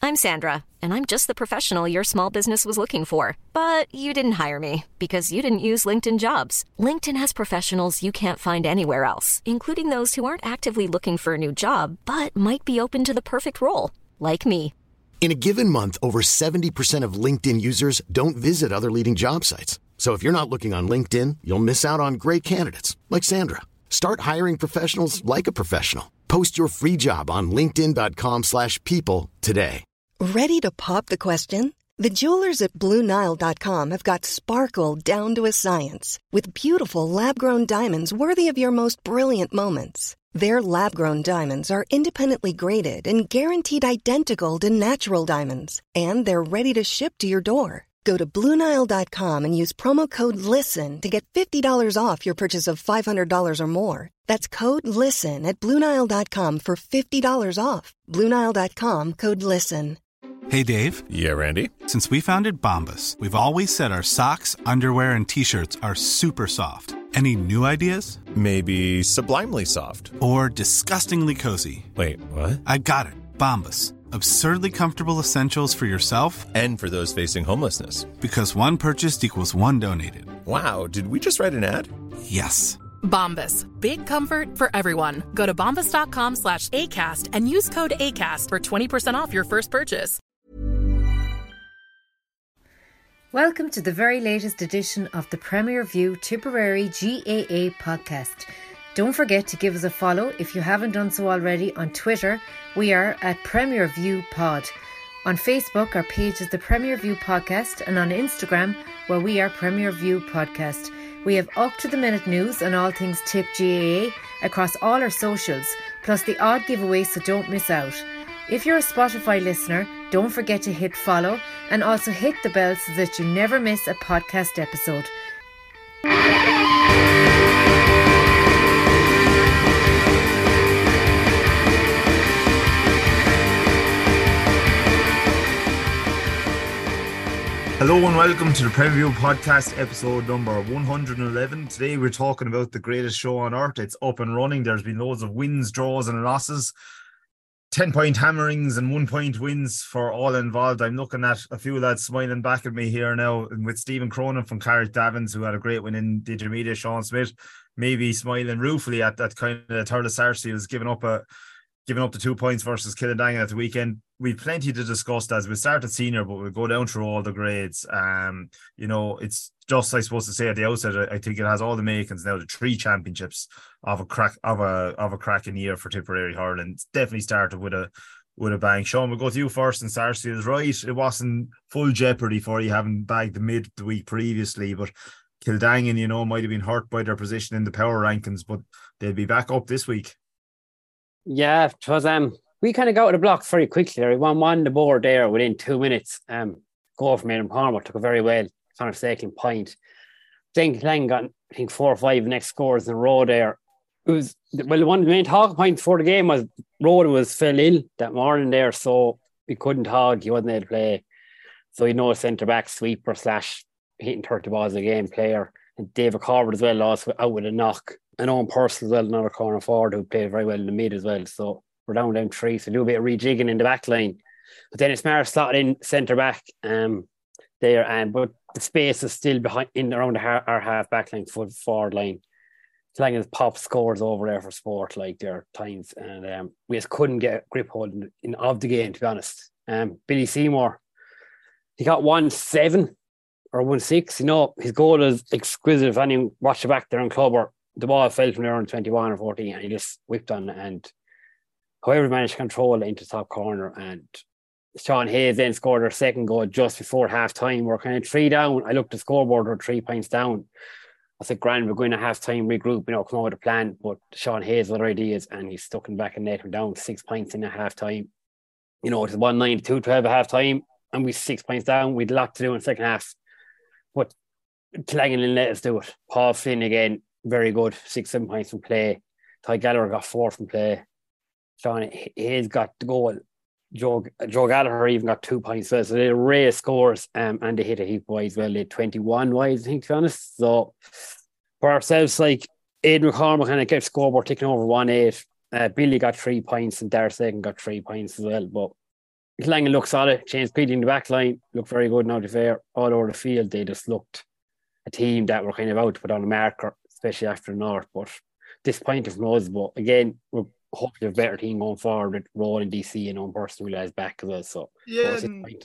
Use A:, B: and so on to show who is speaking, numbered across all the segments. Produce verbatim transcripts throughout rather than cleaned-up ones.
A: I'm Sandra, and I'm just the professional your small business was looking for. But you didn't hire me because you didn't use LinkedIn Jobs. LinkedIn has professionals you can't find anywhere else, including those who aren't actively looking for a new job, but might be open to the perfect role, like me.
B: In a given month, over seventy percent of LinkedIn users don't visit other leading job sites. So if you're not looking on LinkedIn, you'll miss out on great candidates like Sandra. Start hiring professionals like a professional. Post your free job on linkedin.com slash people today.
C: Ready to pop the question? The jewelers at Blue Nile dot com have got sparkle down to a science with beautiful lab-grown diamonds worthy of your most brilliant moments. Their lab-grown diamonds are independently graded and guaranteed identical to natural diamonds, and they're ready to ship to your door. Go to Blue Nile dot com and use promo code LISTEN to get fifty dollars off your purchase of five hundred dollars or more. That's code LISTEN at Blue Nile dot com for fifty dollars off. Blue Nile dot com, code LISTEN.
D: Hey, Dave.
E: Yeah, Randy.
D: Since we founded Bombas, we've always said our socks, underwear, and T-shirts are super soft. Any new ideas?
E: Maybe sublimely soft.
D: Or disgustingly cozy.
E: Wait, what?
D: I got it. Bombas. Absurdly comfortable essentials for yourself
E: and for those facing homelessness.
D: Because one purchased equals one donated.
E: Wow, did we just write an ad?
D: Yes.
F: Bombas. Big comfort for everyone. Go to bombas.com slash ACAST and use code ACAST for twenty percent off your first purchase.
G: Welcome to the very latest edition of the Premier View Tipperary G A A podcast. Don't forget to give us a follow if you haven't done so already on Twitter. We are at Premier View Pod. On Facebook, our page is the Premier View Podcast, and on Instagram, where we are Premier View Podcast. We have up-to-the-minute news on all things Tip G A A across all our socials, plus the odd giveaway, so don't miss out. If you're a Spotify listener, don't forget to hit follow and also hit the bell so that you never miss a podcast episode.
H: Hello and welcome to the Premier View Podcast, episode number one hundred eleven. Today we're talking about the greatest show on earth. It's up and running. There's been loads of wins, draws and losses. ten-point hammerings and one-point wins for all involved. I'm looking at a few lads smiling back at me here now, and with Stephen Cronin from Carrickdavins, who had a great win in Digital Media, Sean Smith, maybe smiling ruefully at that kind of third of Sarsfields giving up a giving up the two points versus Kildangan at the weekend. We've plenty to discuss as we start at senior, but we'll go down through all the grades. Um, you know, it's just, I suppose, to say at the outset, I think it has all the makings now, the three championships of a crack of a of a cracking year for Tipperary hurling. It's definitely started with a with a bang. Sean, we'll go to you first. And Sarsfields, right? It wasn't full jeopardy for you having bagged the mid the week previously, but Kildangan, you know, might have been hurt by their position in the power rankings, but they'll be back up this week.
I: Yeah, it was um we kind of got to the block very quickly. We won one the board there within two minutes. Um, goal from Adam Cormack took it very well. Connor Staking point. Then Lang got I think four or five next scores in a row there. It was well, one of the main talking points for the game was Roden was fell ill that morning there, so he couldn't hog. He wasn't able to play, so he know a centre back sweeper slash hitting thirty balls a game player. And David Corbett as well lost out with a knock. And Owen Purcell as well, another corner forward who played very well in the mid as well. So we're down down three, so do a bit of rejigging in the back line. But then it's Mara slotted in centre back um, there, and but the space is still behind in around the, our half back line, foot forward line. It's like his pop scores over there for sport, like there are times, and um, we just couldn't get a grip hold in, in of the game, to be honest. Um, Billy Seymour, he got one seven or one six. You know, his goal is exquisite. If anyone watch the back there on Clubber, the ball fell from there on twenty-one or fourteen, and he just whipped on, and however managed to control it into top corner. And Sean Hayes then scored their second goal just before half time. We're kind of three down. I looked at the scoreboard, we're three points down. I said, grand, we're going to half time regroup, you know, come out with a plan. But Sean Hayes with other ideas, and he's stuck in back and net. We're down six points in a half time. You know, it was one nine two twelve at half time, and we six points down. We'd a lot to do in the second half. But Clangan let us do it. Paul Flynn again, very good, six, seven points from play. Ty Gallagher got four from play. Sean Hayes got the goal. Joe, Joe Gallagher even got two points well. So they array of scores, um, and they hit a heap wise well. They had twenty-one wise, I think, to be honest. So for ourselves, like Aidan McCormack kind of kept scoreboard ticking over one eight. Uh, Billy got three points and Darcy Sagan got three points as well. But Langan looked solid. James Peaty in the back line looked very good now. To be fair, all over the field, they just looked a team that were kind of out to put on a marker, especially after the North. But disappointing from us. But again, we're hoping to have a better team going forward with Rowan and D C and Owen Person realised back as well. So
H: yeah,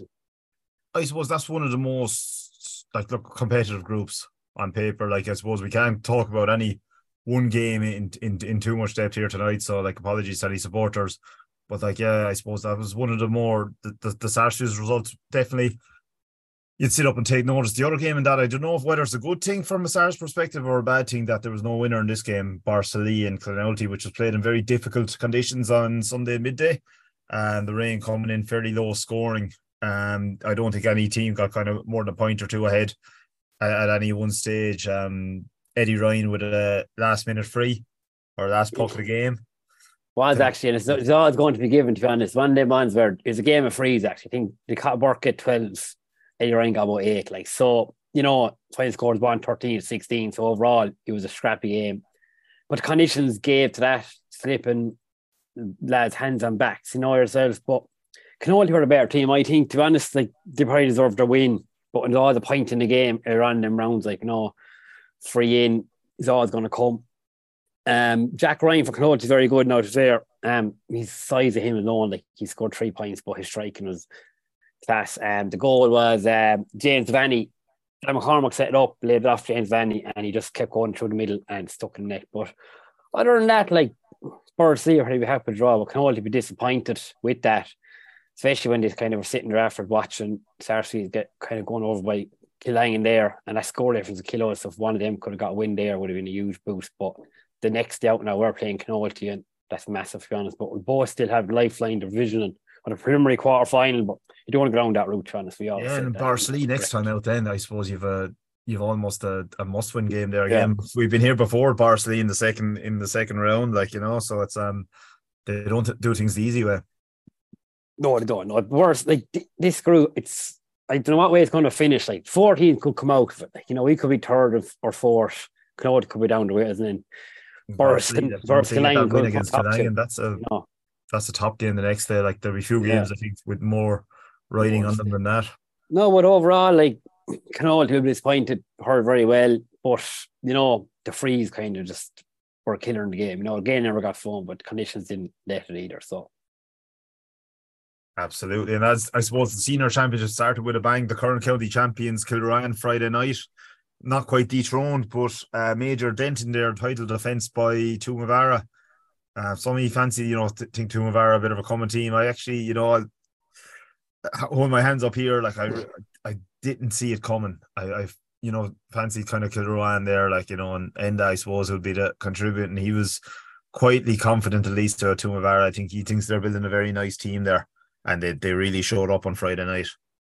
H: I suppose that's one of the most like look competitive groups on paper. Like I suppose we can't talk about any one game in in in too much depth here tonight. So like apologies to any supporters. But like, yeah, I suppose that was one of the more, the, the, the Sarsfields results, definitely, you'd sit up and take notice. The other game in that, I don't know if whether it's a good thing from a Sars perspective or a bad thing that there was no winner in this game, Barcelona and Clonelty, which was played in very difficult conditions on Sunday midday. And the rain coming in fairly low scoring. Um, I don't think any team got kind of more than a point or two ahead at, at any one stage. Um, Eddie Ryan with a last minute free or last puck of the game.
I: Was actually, and it's, it's always going to be given, to be honest. One day ones where it's a game of freeze, actually. I think the Cat Burke get twelve, Eddie Ryan got about eight. Like, so, you know, final score was one thirteen to sixteen. So overall, it was a scrappy game. But the conditions gave to that, slipping lads' hands on backs, you know yourselves. But Cannoli were a better team, I think. To be honest, like, they probably deserved their win. But when all the point in the game around them rounds, like, you know, free in is always going to come. Um, Jack Ryan for Clonelty is very good now to there. Um, his size of him alone, like he scored three points, but his striking was class. Um, the goal was uh, James Vanny. Dan McCormack set it up, laid it off James Vanny, and he just kept going through the middle and stuck in the net. But other than that, like Spurs see are be happy to draw, but Clonelty be disappointed with that, especially when they kind of were sitting there after watching Sarsfields get kind of going over by Killangan there, and that score difference of kilos. So if one of them could have got a win there, would have been a huge boost. But the next day out now, we're playing Clonelty, and that's massive, to be honest. But we both still have lifeline division and on a preliminary quarter final, but you don't want to go down that route, to be honest. We all
H: yeah, and Barcelona next time out, then I suppose you've a you've almost a, a must win game there again. Yeah. We've been here before, Barcelona in the second in the second round, like you know, so it's um they don't do things the easy way.
I: No, they don't. No, worse, like this group, it's I don't know what way it's going to finish. Like fourteen could come out of it. Like, you know, we could be third or fourth. Clonelty could be down the way, and then
H: Barcelona win against Killangan. That's a no. that's a top game the next day. Like there'll be a few games yeah. I think with more riding on them than that.
I: No, but overall, like Clonelty will be disappointed. Heard very well, but you know the freeze kind of just were a killer in the game. You know, again never got fun, but conditions didn't let it either. So.
H: Absolutely, and as I suppose the senior championship started with a bang, the current county champions Kilruane Friday night, not quite dethroned, but a major dent in their title defence by Tumavara. Uh, some of you fancy, you know, th- think Tumavara a bit of a common team. I actually, you know, I'll hold my hands up here. Like I, I didn't see it coming. I, I you know, fancied kind of Kilruane there, like you know, and Enda I suppose would be the contributing. He was quietly confident at least to Tumavara. I think he thinks they're building a very nice team there. And they, they really showed up on Friday night.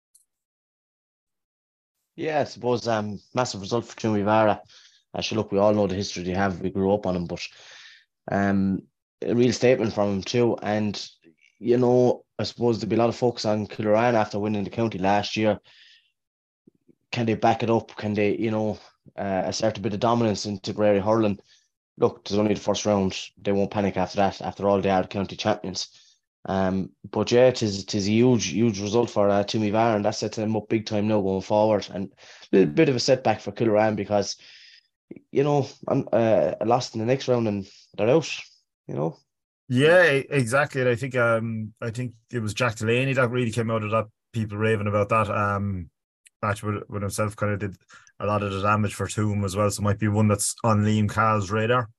J: Yeah, I suppose um massive result for Tumavara. Actually, look, we all know the history they have. We grew up on them, but um a real statement from them too. And you know, I suppose there'll be a lot of focus on Kilruane after winning the county last year. Can they back it up? Can they, you know, uh, assert a bit of dominance in Tipperary hurling? Look, there's only the first round. They won't panic after that. After all, they are the county champions. Um, but yeah, it is, it is a huge, huge result for uh, Tumavara, and that sets them up big time now going forward. And a little bit of a setback for Kilruane because, you know, I'm uh, lost in the next round and they're out. You know.
H: Yeah, exactly. And I think um, I think it was Jack Delaney that really came out of that. People raving about that um match with, with himself, kind of did a lot of the damage for Toom as well. So it might be one that's on Liam Carl's radar.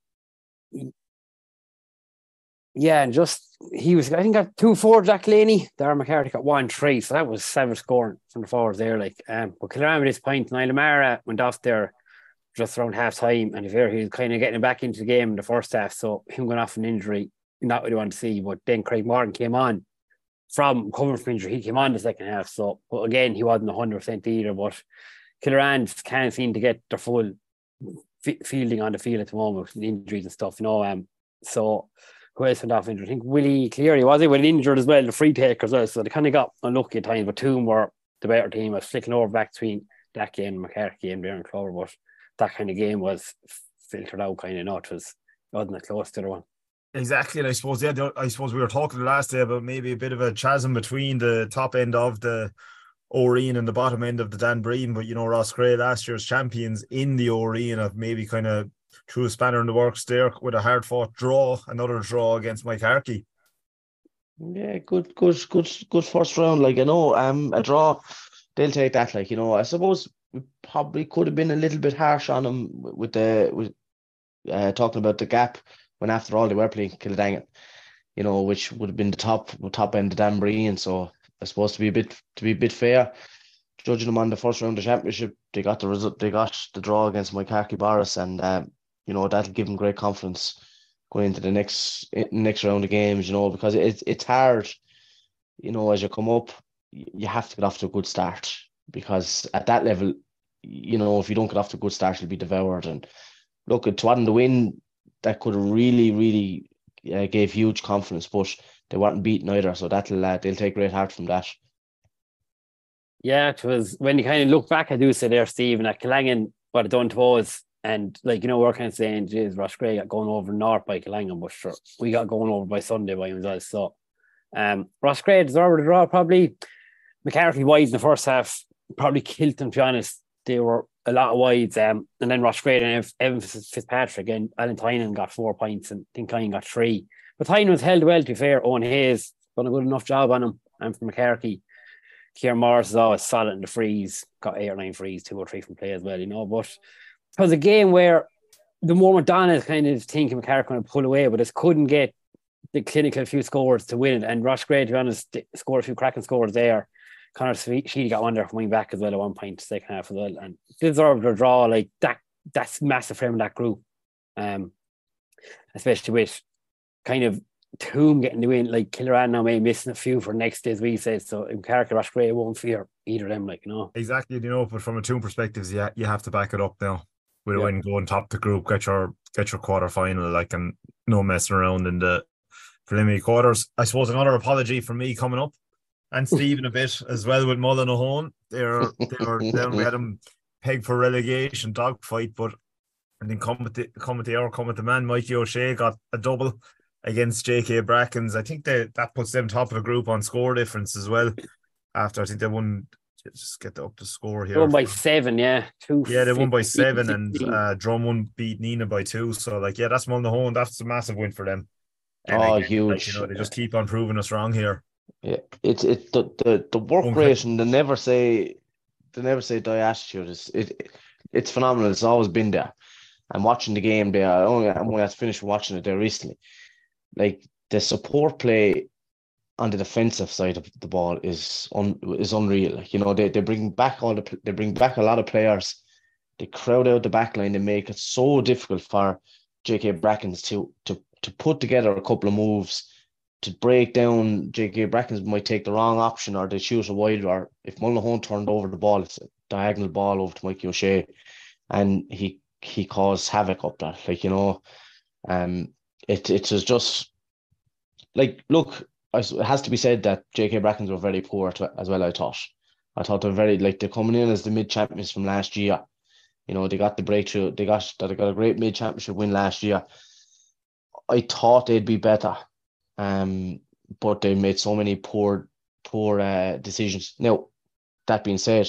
I: Yeah, and just he was, I think, got two four Jack Laney. Darren McCarthy got one three, so that was seven scoring from the forwards there. Like, um, but Kilruane at this point, Niall O'Mara went off there just around half time, and if he was kind of getting back into the game in the first half, so him going off an injury, not what you want to see. But then Craig Morgan came on from coming from injury. He came on the second half, so but again he wasn't a hundred percent either. But Kilruane just can't seem to get their full f- fielding on the field at the moment with injuries and stuff, you know. Um, so. Who else went off injured? I think Willie Cleary was he went injured as well, the free taker as well. So they kind of got unlucky at times, but Toom were the better team. I was flicking over back between that game and McCarthy and Baron Clover, but that kind of game was filtered out kind of not. It was wasn't that close to the one.
H: Exactly, and I suppose yeah, the- I suppose we were talking the last day about maybe a bit of a chasm between the top end of the Oreen and the bottom end of the Dan Breen, but you know Roscrea last year's champions in the Oreen have maybe kind of threw a spanner in the works there with a hard fought draw, another draw against Mike Harkey.
J: Yeah, good, good, good, good first round. Like I know, um, a draw, they'll take that. Like you know, I suppose we probably could have been a little bit harsh on them with the with uh, talking about the gap when after all they were playing Kildangan, you know, which would have been the top top end of Dan Breen. So I suppose to be a bit to be a bit fair, judging them on the first round of the championship, they got the result, they got the draw against Mike Harkey Boris, and um, you know that'll give them great confidence going into the next next round of games, you know, because it's it's hard, you know, as you come up, you have to get off to a good start because at that level, you know, if you don't get off to a good start, you'll be devoured. And look, at Twadden the win, that could have really, really uh, gave huge confidence, but they weren't beaten either, so that'll uh, they'll take great heart from that.
I: Yeah, it was when you kind of look back, I do say there, Stephen, at Killangan, what it done to us. And like, you know, we're kind of saying, geez, Roscrea got going over north by Killangan, but sure, we got going over by Sunday by himself. So um, Roscrea deserved a draw, probably. McCarthy wide in the first half probably killed them, to be honest. They were a lot of wides. Um, and then Roscrea and Evan Fitzpatrick and Alan Tynan got four points and Tinkyne got three. But Tynan was held well, to be fair. Owen Hayes done a good enough job on him. And for McCarthy, Kieran Morris is always solid in the frees, got eight or nine frees, two or three from play as well, you know. But it was a game where the more McDonagh kind of thinking McCarthy going to pull away, but just couldn't get the clinical few scores to win it. And Roscrea, to be honest, scored a few cracking scores there. Connor Sheedy got one there from wing back as well at one point, second half as well, and deserved a draw. Like that, that's massive for him in that group, um, especially with kind of Toom getting the win. Like Killoran now may missing a few for next day, as we said. So Carrick or Roscrea won't fear either of them, like you know.
H: Exactly, you know. But from a Toom perspective, yeah, you have to back it up now. With a
I: Yeah.
H: win, go on top the group, get your get your quarter final, like, and no messing around in the preliminary quarters. I suppose another apology from me coming up. And Stephen a bit as well with Mullen O'Hone. They're they were down. We had them pegged for relegation dogfight, but and then come with the come with the hour, come with the man. Mikey O'Shea got a double against J K Brackens. I think they that puts them top of the group on score difference as well. After I think they won, just get the, up the score here.
I: They won by seven, yeah, two.
H: Yeah, they won by seven, and uh, Drummond beat Nina by two. So like, yeah, that's Mullen O'Hone. That's a massive win for them. And
J: Oh,
H: again,
J: huge.
H: Like, you know, they just keep on proving us wrong here.
J: Yeah, it's it the the, the work
H: Okay.
J: rate, and they never say they never say die attitude. It's it it's phenomenal. It's always been there. I'm watching the game there. I only I'm only finished watching it there recently. Like the support play on the defensive side of the ball is un, is unreal. Like, you know, they, they bring back all the they bring back a lot of players. They crowd out the back line. They make it so difficult for J K Brackens to to to put together a couple of moves to break down. J K Brackens might take the wrong option, or they choose a wide, or if Mullinahone turned over the ball, it's a diagonal ball over to Mikey O'Shea, and he he caused havoc up there. Like, you know, um, it it was just like, look, it has to be said that J K Brackens were very poor to, as well. I thought, I thought they're very like they're coming in as the mid champions from last year. You know, they got the breakthrough. They got they got a great mid championship win last year. I thought they'd be better. Um, but they made so many poor, poor uh, decisions. Now, that being said,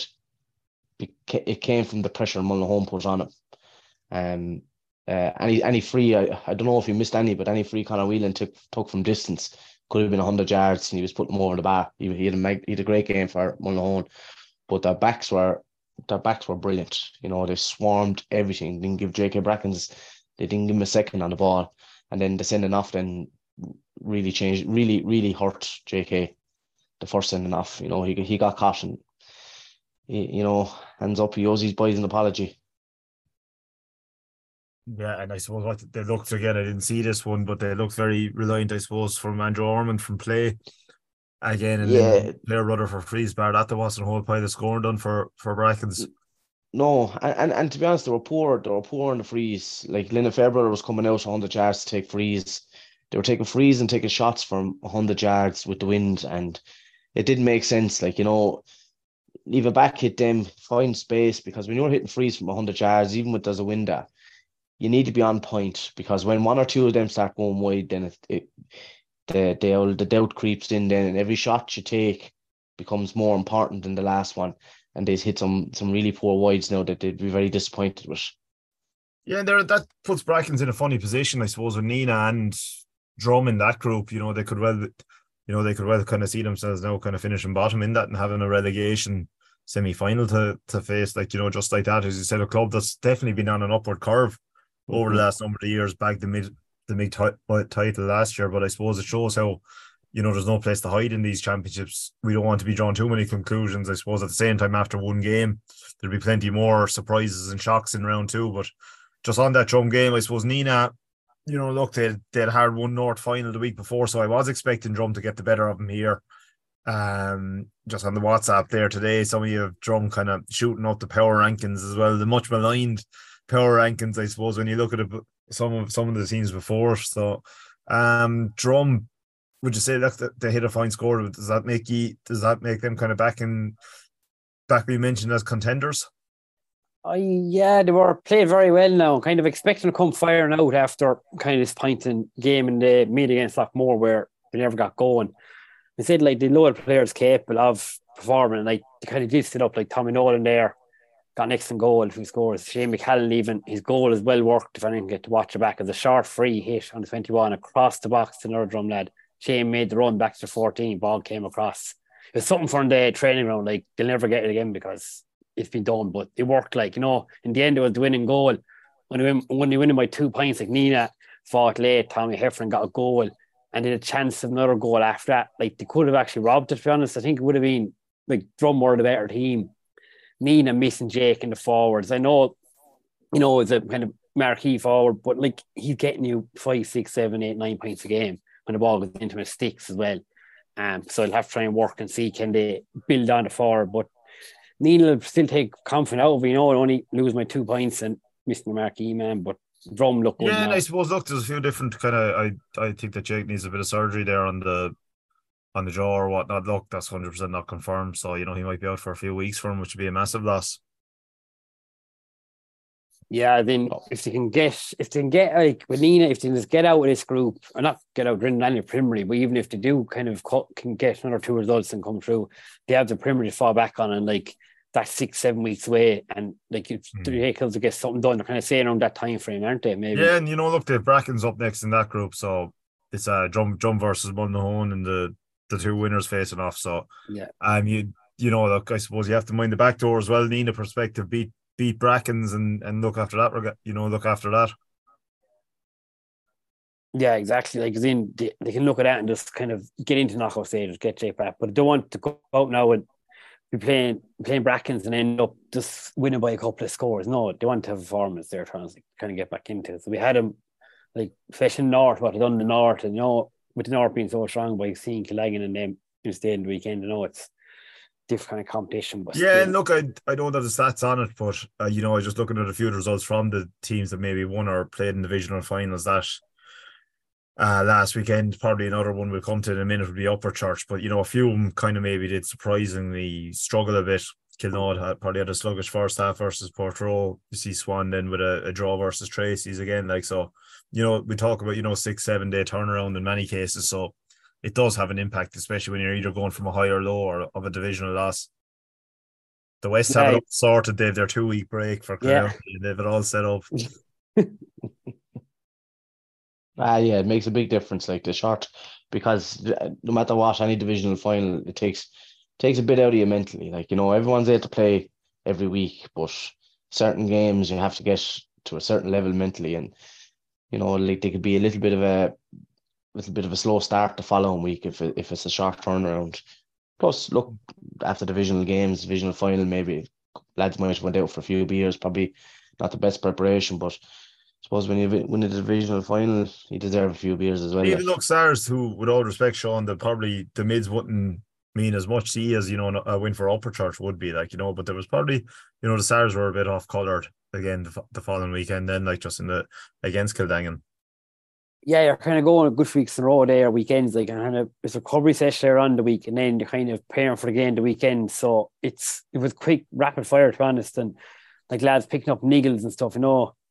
J: it came from the pressure Mullinahone put on him. Um, uh, any any free, I, I don't know if he missed any, but any free Conor Whelan took took from distance could have been a hundred yards, and he was putting them over the bar. He, he had a mag, he had a great game for Mullinahone, but their backs were their backs were brilliant. You know, they swarmed everything. Didn't give J K Brackens, they didn't give him a second on the ball, and then the sending off then really changed, really, really hurt J K. The first sending off, you know, he he got caught, and he, you know, hands up, he owes his boys an apology.
H: Yeah, and I suppose what they looked again, I didn't see this one, but they looked very reliant, I suppose, from Andrew Ormond from play again, and
J: Yeah.
H: then player rudder for freeze bar. That there wasn't a whole pile of scoring done for for Brackens.
J: No, and, and and to be honest, they were poor. They were poor on the freeze. Like Linda Fairbrother was coming out one hundred yards to take freeze. They were taking freeze and taking shots from one hundred yards with the wind, and it didn't make sense. Like, you know, leave a back hit them, find space, because when you're hitting freeze from one hundred yards, even with there's a wind there, you need to be on point, because when one or two of them start going wide, then it, it the the the doubt creeps in then, and every shot you take becomes more important than the last one. And they've hit some some really poor wides now that they'd be very disappointed with.
H: Yeah, and there that puts Brackens in a funny position, I suppose, with Nina and Drum in that group. You know, they could well, you know, they could well kind of see themselves now kind of finishing bottom in that and having a relegation semi-final to to face, like, you know, just like that. As you said, a club that's definitely been on an upward curve mm-hmm. over the last number of years, back the mid the mid title last year. But I suppose it shows how, you know, there's no place to hide in these championships. We don't want to be drawn too many conclusions. I suppose at the same time, after one game, there'll be plenty more surprises and shocks in round two. But just on that Drum game, I suppose Nina, you know, look, they they had a hard one North final the week before, so I was expecting Drum to get the better of them here. Um, just on the WhatsApp there today, some of you have Drum kind of shooting up the power rankings as well, the much maligned power rankings, I suppose, when you look at it, some of some of the teams before. So, um, Drum, would you say that they hit a fine score? Does that make you? Does that make them kind of back in, back we mentioned as contenders?
I: Oh, yeah, they were played very well now. Kind of expecting to come firing out after kind of disappointing game in the meet against Lockmore where they never got going. They said like the lower players capable of performing, like they kind of did sit up, like Tommy Nolan there got an excellent goal, two scores. Shane McCallan, even his goal is well worked. If anyone get to watch it back, as a short free hit on the twenty-one across the box to another Drum lad. Shane made the run back to fourteen, ball came across. It was something from the training ground, like they'll never get it again because it's been done, but it worked. Like, you know, in the end it was the winning goal. When they win, when they win by two points, like Nina fought late, Tommy Heffron got a goal and then a chance of another goal after that. Like they could have actually robbed it, to be honest. I think it would have been like Drum were the better team. Nina missing Jake in the forwards. I know, you know, it's a kind of marquee forward, but like he's getting you five, six, seven, eight, nine points a game when the ball goes into his sticks as well. Um, so I'll have to try and work and see can they build on the forward. But Nina will still take confidence out of, you know, only lose my two points and missing the marquee man, but Drum look good.
H: Yeah,
I: now.
H: and I suppose look, there's a few different kind of. I I think that Jake needs a bit of surgery there on the on the jaw or whatnot. Look, that's one hundred percent not confirmed, so you know he might be out for a few weeks for him, which would be a massive loss. Yeah,
I: then if they can get if they can get like with Nina, if they can just get out of this group, or not get out in any primary, but even if they do kind of cut, can get another two results and come through, they have the primary to fall back on, and like that's six, seven weeks away, and like it's mm. ridiculous to get something done. They're kind of saying around that time frame, aren't they? Maybe.
H: Yeah, and you know, look, the Brackens up next in that group, so it's a uh, Drum Drum versus Mullinahone, and the the two winners facing off. So
I: yeah,
H: um, you you know, look, I suppose you have to mind the back door as well. Nina perspective beat beat Brackens, and and look after that. You know, look after that.
I: Yeah, exactly. Like, then they, they can look at that and just kind of get into knockout stages, get Jake back, but they don't want to go out now and be playing playing Brackens and end up just winning by a couple of scores. No, they want to have a performance there, trying to kind of get back into it. So we had them like fishing North, what they done in the North, and you know, with the North being so strong by seeing Killeggan and them instead in the weekend, you know, it's different kind of competition. But
H: yeah,
I: still.
H: and look, I I don't have the stats on it, but uh, you know, I was just looking at a few of the results from the teams that maybe won or played in divisional finals that Uh, last weekend. Probably another one we'll come to in a minute would be Upperchurch, but you know, a few of them kind of maybe did surprisingly struggle a bit. Kilnode had probably had a sluggish first half versus Portroe. You see Swan then with a, a draw versus Tracy's again. Like, so, you know, we talk about, you know, six, seven day turnaround in many cases. So it does have an impact, especially when you're either going from a high or low or of a divisional loss. The West yeah. have it all sorted. They have their two week break for yeah. They have it all set up.
J: Ah, yeah, it makes a big difference. Like the short, because no matter what, any divisional final, it takes takes a bit out of you mentally. Like, you know, everyone's there to play every week, but certain games you have to get to a certain level mentally, and you know, like they could be a little bit of a little bit of a slow start the following week if it, if it's a short turnaround. Plus, look, after divisional games, divisional final, maybe lads might have went out for a few beers. Probably not the best preparation, but I suppose when you win the divisional final, you deserve a few beers as well.
H: Even look, Stars, who, with all respect, Sean, that probably the mids wouldn't mean as much to you as, you know, a win for Upperchurch would be, like, you know, but there was probably, you know, the Stars were a bit off coloured again the, the following weekend, then, like, just in the against Kildangan.
I: Yeah, you're kind of going a good weeks in a row there, weekends, like, kind of it's a recovery session there on the week, and then you're kind of preparing for the game the weekend. So it's it was quick, rapid fire, to be honest, and like lads picking up niggles and stuff, you know.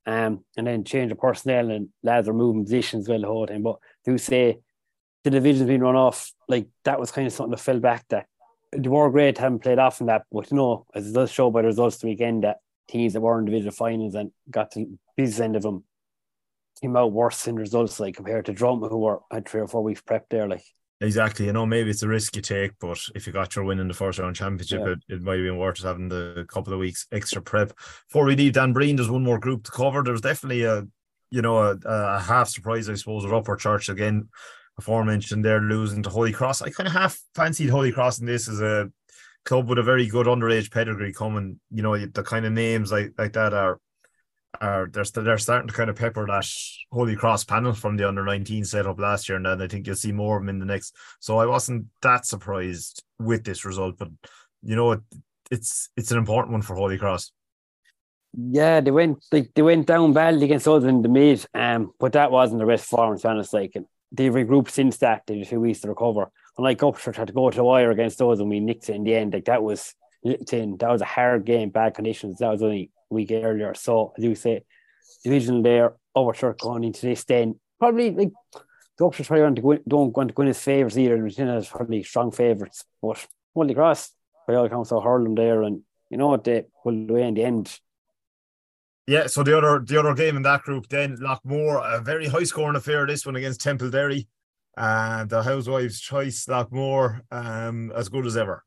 I: Um, and then change of personnel and lads are moving positions well the whole time. But do say the division's been run off, like that was kind of something that fell back. That they were great, haven't played off in that, but you know, as it does show by the results the weekend, that teams that were in division finals and got to the business end of them came out worse in results, like compared to Drum, who were had three or four weeks prep there, like.
H: Exactly, you know, maybe it's a risk you take, but if you got your win in the first round championship,
I: Yeah.
H: it, it might have been worth it having the couple of weeks extra prep. Before we leave Dan Breen, there's one more group to cover. There's definitely a, you know, a, a half surprise, I suppose, with Upper Church again. Aforementioned, they're losing to Holy Cross. I kind of half fancied Holy Cross in this as a club with a very good underage pedigree coming. You know, the kind of names like like that are. Are they're, they're starting to kind of pepper that Holy Cross panel from the under nineteen setup last year, and then I think you'll see more of them in the next. So I wasn't that surprised with this result, but you know, it, it's it's an important one for Holy Cross.
I: Yeah, they went like they went down badly against us in the mid, um, but that wasn't the best performance, honest. Like, and they regrouped since that. They had a few weeks to recover. Unlike Upshur had to go to the wire against us, and we nicked it in the end. Like that was Littleton, that was a hard game, bad conditions. That was only a week earlier. So as you say, division there, Upshur going into this, then probably like the Upshur probably want to go, don't want to go in his favourites either. Regina's probably strong favourites, but Holy Cross by all accounts will hurl them there, and you know what, they pulled away in the end.
H: Yeah, so the other the other game in that group then, Lockmore, a very high scoring affair, this one against Temple Derry. And uh, the Housewives' choice, Lockmore, um, as good as ever.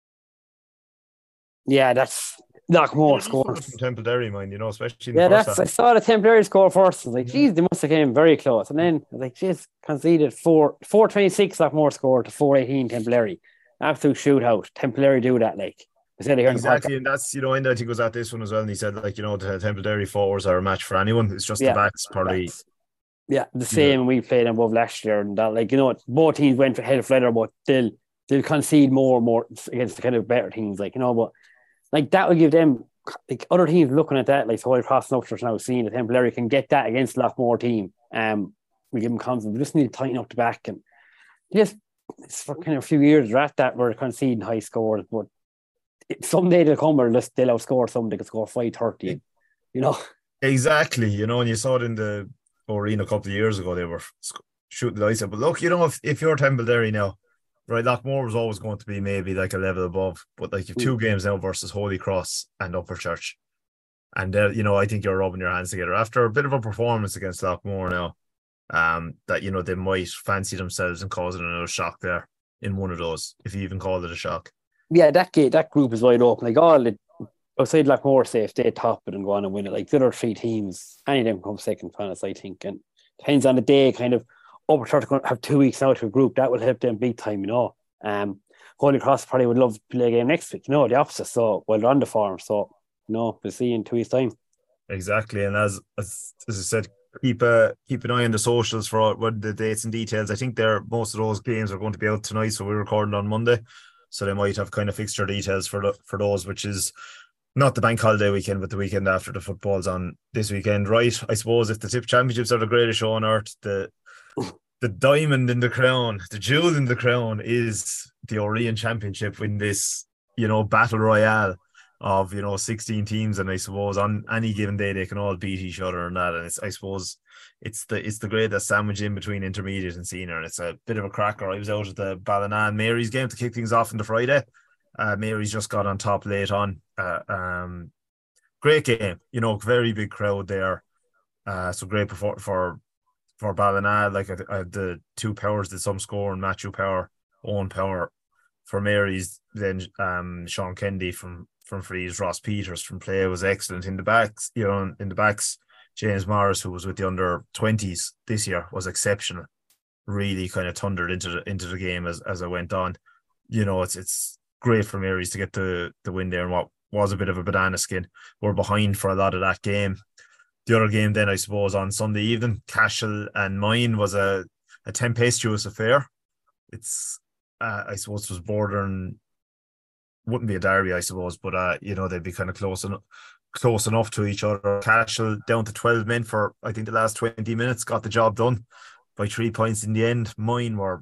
I: Yeah, that's Lockmore scored
H: from Temple Derry, mind, you know, especially in
I: yeah,
H: the first
I: that's
H: half.
I: I saw the Temple Derry score first. I was like, geez, they must have came very close. And then I was like, geez, conceded four four twenty six Lockmore scored to four eighteen Temple Derry. Absolute shootout. Temple Derry do that, like I said here.
H: Exactly, and that's, you know, and I think was at this one as well, and he said, like, you know, the Temple Derry forwards are a match for anyone. It's just
I: Yeah,
H: the backs probably.
I: That's- Yeah, the same. Yeah. We played them above last year, and that, like, you know, both teams went for head of leather, but they'll they'll concede more and more against the kind of better teams, like, you know. But like that will give them, like, other teams looking at that, like Holy Cross and Upshur now seeing that Temple Derry can get that against Lockmore team. Um, we give them confidence. We just need to tighten up the back, and just it's for kind of a few years we're at that we're conceding high scores, but it, someday they'll come where they'll outscore some. They can score five thirty, you know.
H: Exactly, you know, and you saw it in the Arena a couple of years ago, they were shooting the lights out. But look, you know, if, if you're Temple Derry now, right, Lockmore was always going to be maybe like a level above, but like you've two mm. games now versus Holy Cross and Upper Church, and uh, you know, I think you're rubbing your hands together after a bit of a performance against Lockmore now, um, that, you know, they might fancy themselves and causing another shock there in one of those, if you even call it a shock.
I: Yeah, that gate, that group is wide open. Like all the outside Lockmore, say if they top it and go on and win it, like the other three teams, any of them come second finals, I think. And depends on the day, kind of. Upper Church going to have two weeks now to a group that will help them big time, you know. Um, Holy Cross probably would love to play a game next week, you know, the opposite. So well, they're on the form, so you know, we'll see in two weeks' time.
H: Exactly, and as as, as I said, keep uh, keep an eye on the socials for what the dates and details. I think they're most of those games are going to be out tonight, so we're recording on Monday, so they might have kind of fixture details for the, for those, which is not the bank holiday weekend, but the weekend after the football's on this weekend, right? I suppose if the Tip Championships are the greatest show on earth, the the diamond in the crown, the jewel in the crown is the Orion Championship in this, you know, battle royale of, you know, sixteen teams, and I suppose on any given day they can all beat each other and that, and it's, I suppose it's the it's the grade that's sandwiched in between intermediate and senior, and it's a bit of a cracker. I was out at the Ballina and Mary's game to kick things off on the Friday. Uh, Mary's just got on top late on. Uh, um, great game, you know, very big crowd there. Uh, so great for for for Ballina. Like I, I, the two Powers did some score, and Matthew Power, Owen Power for Mary's. Then um, Sean Kennedy from from Freeze, Ross Peters from play was excellent in the backs. You know, in the backs, James Morris, who was with the under twenties this year, was exceptional. Really kind of thundered into the into the game as as it went on. You know, it's it's. great for Mary's to get the, the win there, and what was a bit of a banana skin. We're behind for a lot of that game. The other game then, I suppose, on Sunday evening, Cashel and Mine was a, a tempestuous affair. It's, uh, I suppose, it was bordering, wouldn't be a derby, I suppose, but, uh, you know, they'd be kind of close, en- close enough to each other. Cashel down to twelve men for, I think, the last twenty minutes, got the job done by three points in the end. Mine were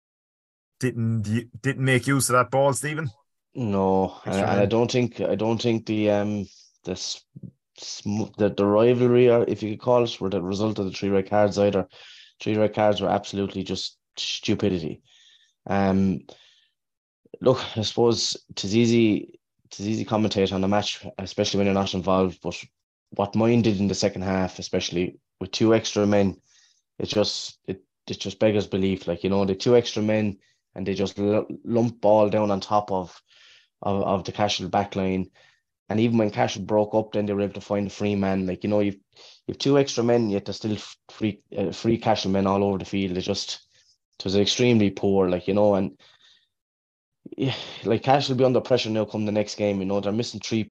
H: Didn't didn't make use of that ball, Stephen?
J: No, and, and I don't think I don't think the um this the, the rivalry, or if you could call it, were the result of the three red cards either. Three red cards were absolutely just stupidity. Um, look, I suppose it's easy, it's easy to commentate on the match, especially when you're not involved. But what mine did in the second half, especially with two extra men, it just it it just beggars belief. Like, you know, the two extra men and they just lump ball down on top of of, of the Cashel backline. And even when Cashel broke up, then they were able to find a free man. Like, you know, you've you've two extra men, yet there's still free uh, free Cashel men all over the field. It just it was extremely poor, like, you know, and yeah, like Cashel will be under pressure now come the next game. You know, they're missing three.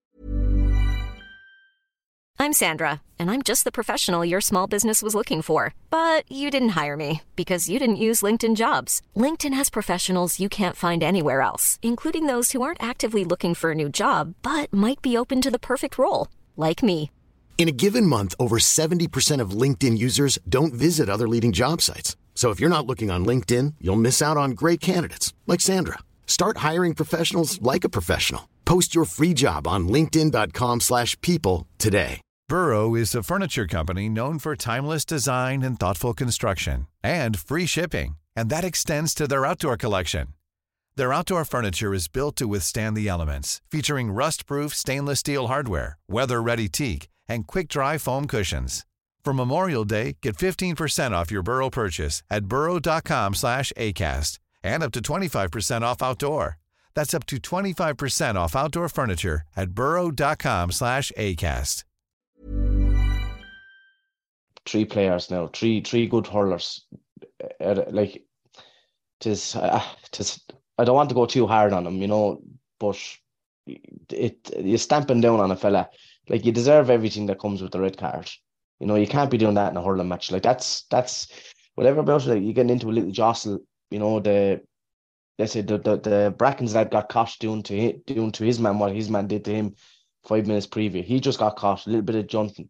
A: I'm Sandra, and I'm just the professional your small business was looking for. But you didn't hire me because you didn't use LinkedIn Jobs. LinkedIn has professionals you can't find anywhere else, including those who aren't actively looking for a new job, but might be open to the perfect role, like me.
B: In a given month, over seventy percent of LinkedIn users don't visit other leading job sites. So if you're not looking on LinkedIn, you'll miss out on great candidates like Sandra. Start hiring professionals like a professional. Post your free job on linkedin dot com slash people today.
K: Burrow is a furniture company known for timeless design and thoughtful construction and free shipping, and that extends to their outdoor collection. Their outdoor furniture is built to withstand the elements, featuring rust-proof stainless steel hardware, weather-ready teak, and quick-dry foam cushions. For Memorial Day, get fifteen percent off your Burrow purchase at burrow dot com slash acast and up to twenty-five percent off outdoor. That's up to twenty-five percent off outdoor furniture at burrow dot com slash acast.
J: Three players now, three three good hurlers. Uh, like, tis, uh, tis, I don't want to go too hard on them, you know, but it you're stamping down on a fella. Like, you deserve everything that comes with the red card. You know, you can't be doing that in a hurling match. Like, that's that's whatever about it. Like, you're getting into a little jostle. You know, the let's say the the, the Brackens lad got caught doing to doing to his man what his man did to him five minutes previous. He just got caught, a little bit of jumping.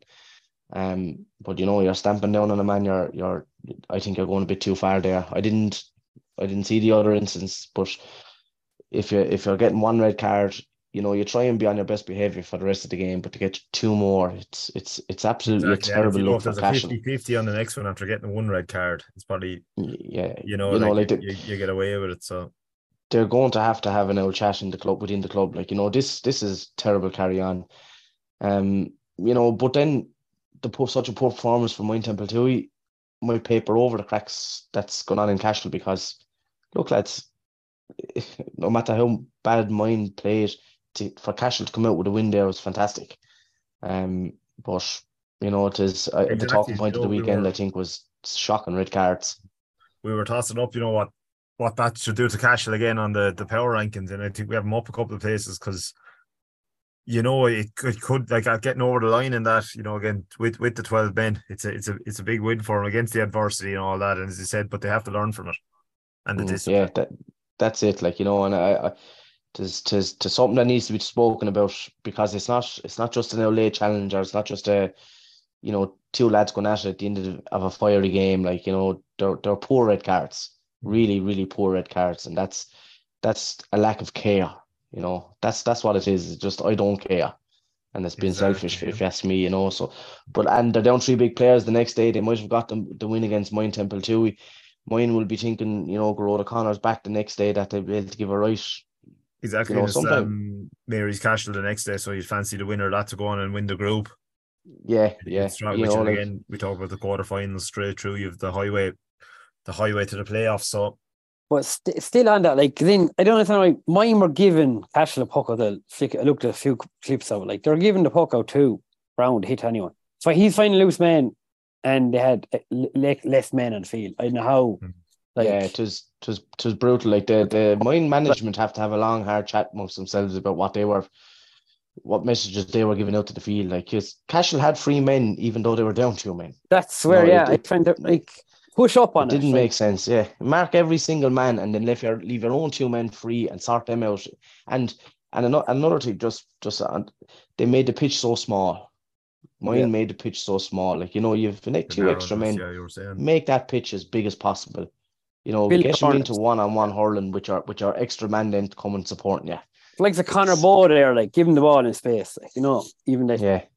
J: Um, but you know, you're stamping down on a man. You're, you're. I think you're going a bit too far there. I didn't, I didn't see the other instance. But if you if you're getting one red card, you know, you try and be on your best behaviour for the rest of the game. But to get two more, it's it's it's absolutely
H: exactly.
J: a terrible
H: yeah,
J: look for Cashel.
H: fifty-fifty on the next one after getting one red card. It's probably
J: yeah,
H: you know,
J: you know,
H: like,
J: like
H: you, you get away with it. So
J: they're going to have to have an old chat in the club within the club. Like, you know, this this is terrible carry on. Um, you know, but then. The poor, such a poor performance from Moyne Temple too, he might paper over the cracks that's going on in Cashel, because look, lads, no matter how bad Moyne played, to, for Cashel to come out with a win there was fantastic. Um, but you know, it is uh,
H: exactly.
J: the talking point
H: you know,
J: of the weekend.
H: we were,
J: I think was shocking red cards.
H: We were tossing up, you know what, what that should do to Cashel again on the the power rankings, and I think we have them up a couple of places because. You know, it could, it could like getting over the line in that, you know, again with, with the twelve men, it's a it's a it's a big win for them against the adversity and all that. And as you said, but they have to learn from it. And the
J: mm, yeah, that that's it. Like, you know, and I, I there's there's to something that needs to be spoken about, because it's not it's not just an L A challenge, or it's not just a, you know, two lads going at it at the end of, the, of a fiery game. Like, you know, they're they're poor red cards, really really poor red cards, and that's that's a lack of care. You know, that's that's what it is. It's just, I don't care. And it's been exactly, selfish, yeah. if you ask me, you know. So, but and they're down three big players the next day. They might have got them the win against Moyne Temple too. Moyne will be thinking, you know, Garrod O'Connor's back the next day, that they'll be able to give a right.
H: Exactly. You know, sometimes um, Mary's Cashel the next day, so you'd fancy the winner of that to go on and win the group.
J: Yeah, yeah.
H: You know, like, again, we talk about the quarterfinals straight through. You have the highway, the highway to the playoffs. So.
I: But st- still on that, like, then I don't understand why mine were giving Cashel a puck out. The flick. I looked at a few clips of it. Like, they're giving the puck out too, round hit anyone. So he's finding loose men, and they had le- less men on the field. I don't know how. Like,
J: yeah, it was it was it was brutal. Like, the the Moyne management have to have a long, hard chat amongst themselves about what they were, what messages they were giving out to the field. Like, because Cashel had three men, even though they were down two men.
I: That's where, you know, yeah, it, I find it like. Push up on
J: it.
I: It
J: didn't
I: right?
J: make sense, yeah. Mark every single man and then leave your leave your own two men free and sort them out. And and another, another thing, just just uh, they made the pitch so small. Mine yeah. made the pitch so small. Like, you know, you've make two extra men, yeah, make that pitch as big as possible. You know, Bill get them into one on one hurling, which are which are extra man then to come and support you.
I: Like the Connor Bow there, like, give him the ball in space, like, you know, even that.
J: Yeah,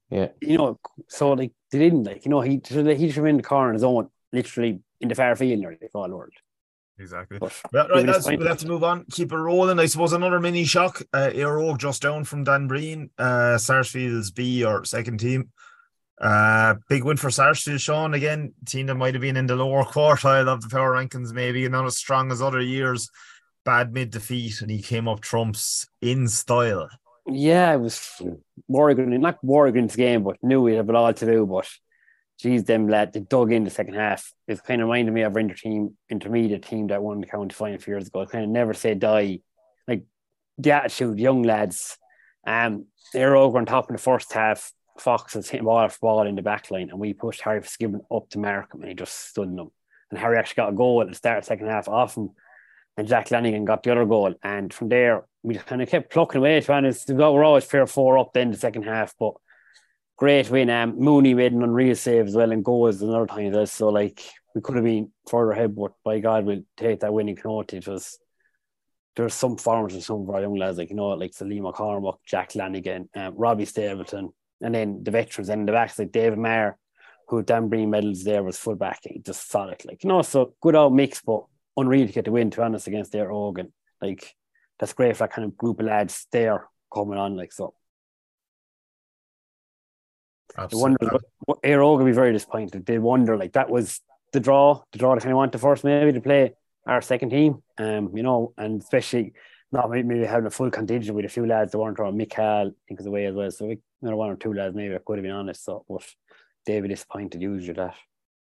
J: Yeah.
I: You know, so like they didn't like, you know, he he should have been in the corner on his own, literally in the far field nearly for all the world.
H: Exactly.
I: But,
H: well, right, lads, we'll have to move on. Keep it rolling. I suppose another mini shock. Uh, Éire Óg just down from Dunbreen. Uh, Sarsfield's B or second team. Uh, big win for Sarsfield, Sean. Again, team that might have been in the lower quartile of the power rankings, maybe not as strong as other years. Bad mid defeat, and he came up trumps in style.
I: Yeah, it was Morrigan, not Morrigan's game, but knew we'd have it all to do. But geez, them lad, they dug in the second half. It kind of reminded me of our inter team, intermediate team that won the county final a few years ago. It kind of never say die. Like the attitude, young lads. Um, Éire Óg were on top in the first half. Fox was hitting ball after ball in the back line, and we pushed Harry Fitzgibbon up to Markham, and he just stood in them. And Harry actually got a goal at the start of the second half off him, and Jack Lanigan got the other goal. And from there, we just kind of kept plucking away. To be honest, we were always fair four up then the second half, but great win. Um, Mooney made an unreal save as well, and goals another time as well. So like we could have been further ahead, but by God, we'll take that winning note. It was there's some farmers and some of our young lads, like you know, like Salim McCormack, Jack Lanigan, um, Robbie Stapleton, and then the veterans and the backs like David Maher, who had Dunbreen medals there, was full back, just solid, like you know. So good old mix, but unreal to get the win, to be honest, against Éire Óg. And like that's great for that kind of group of lads there coming on, like so. Absolutely. Wonder, Éire Óg would be very disappointed. They wonder, like that was the draw, the draw they kind of want to first maybe to play our second team, um, you know, and especially not maybe having a full contingent with a few lads that weren't around. Michael, I think, is away as well, so we, you know, one or two lads maybe I could have been honest. So, but they'd be disappointed usually that.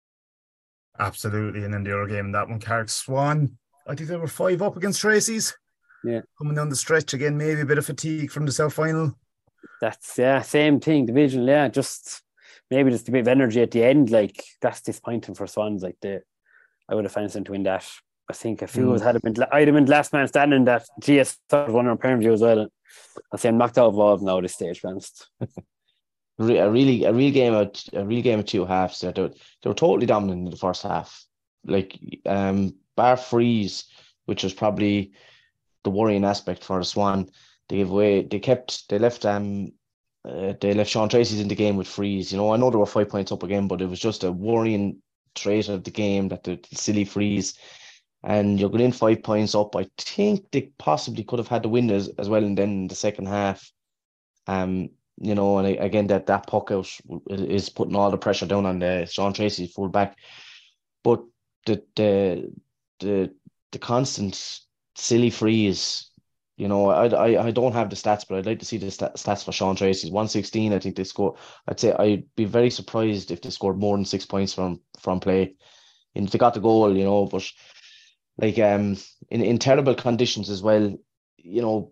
H: Absolutely, and then the other game, that one, Carrick Swan. I think they were five up against Tracy's.
I: Yeah,
H: coming down the stretch again, maybe a bit of fatigue from the South final.
I: That's yeah, same thing, division. Yeah, just maybe just a bit of energy at the end. Like that's disappointing for Swans. Like the, I would have found them to win that. I think a few mm. had been. I'd have been last man standing. That G S was one on Prem View as well. I say I'm knocked out of all now this stage, to be honest.
J: a really, a real game of a real game of two halves. They were, they were totally dominant in the first half. Like um, bar freeze, which was probably the worrying aspect for the Swan. They gave away. They kept. They left. Um, uh, they left Sean Tracy's in the game with freeze. You know, I know they were five points up again, but it was just a worrying trait of the game that the, the silly freeze. And you're going in five points up. I think they possibly could have had the win as, as well. And then in the second half, um, you know, and again that that puck out is putting all the pressure down on the Sean Tracy full back. But the the the the constant silly freeze. You know, I, I I don't have the stats, but I'd like to see the stats for Sean Tracy's. one sixteen, I think they scored. I'd say I'd be very surprised if they scored more than six points from from play. And they got the goal, you know, but like um in, in terrible conditions as well, you know,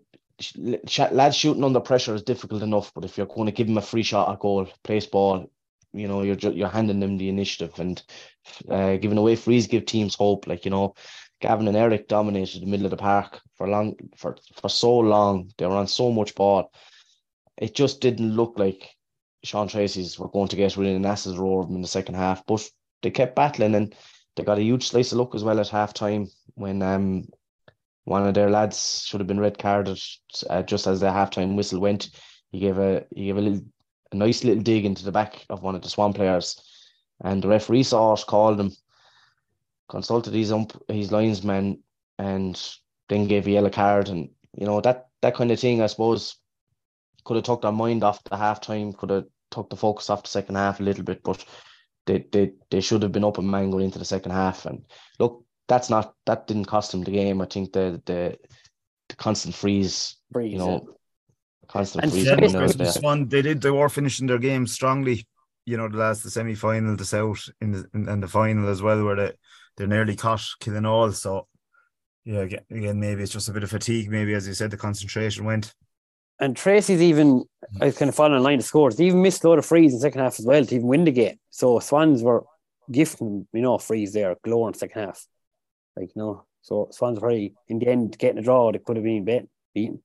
J: lads shooting under pressure is difficult enough, but if you're going to give them a free shot at goal, place ball, you know, you're you're handing them the initiative, and uh, giving away frees give teams hope. Like, you know, Gavin and Eric dominated the middle of the park for long for, for so long. They were on so much ball. It just didn't look like Sean Tracy's were going to get really an ass's roar of them in the second half. But they kept battling, and they got a huge slice of luck as well at half time when um one of their lads should have been red carded uh, just as the halftime whistle went. He gave a he gave a little a nice little dig into the back of one of the Swan players, and the referee saw it, called him, consulted his ump, his linesman, and then gave a yellow card. And you know, that that kind of thing, I suppose, could have took their mind off the half time, could have took the focus off the second half a little bit, but they they they should have been up a man going into the second half. And look, that's not that didn't cost them the game. I think the the, the constant freeze, freeze you know, yeah. constant and freeze.
H: Yeah, Swan, they did. They were finishing their game strongly. You know, the last the semi final, the South in the in, in the final as well, where they they're nearly caught killing all. So yeah, again, again, maybe it's just a bit of fatigue. Maybe, as you said, the concentration went.
I: And Tracy's even, I was kind of following in line of scores. They even missed a lot of frees in the second half as well to even win the game. So Swans were gifting, you know, frees there, galore in the second half. Like, you know, so Swans were probably, in the end, getting a draw, they could have been bet, beaten.